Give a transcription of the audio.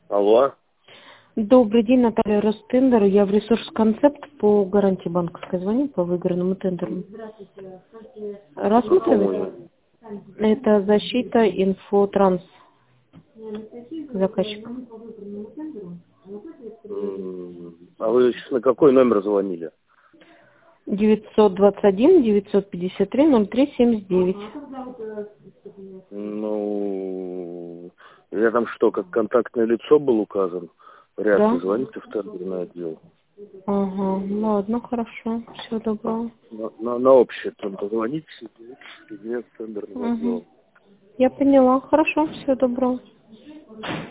Алло. Добрый день, Наталья Ростендер. Я в Ресурс Концепт по гарантии банковской звоню по выигранному тендеру. Рассматриваете? Это защита инфотранс заказчика. А вы сейчас на какой номер звонили? 921-953-0379. Ну, я там что, как контактное лицо был указан? Вряд ли. Да? Звоните в тендерный отдел. Ага, ладно, хорошо. Всего доброго. На общее там позвоните, соединять с тендерным Угу. отделом. Я поняла. Хорошо, всего доброго.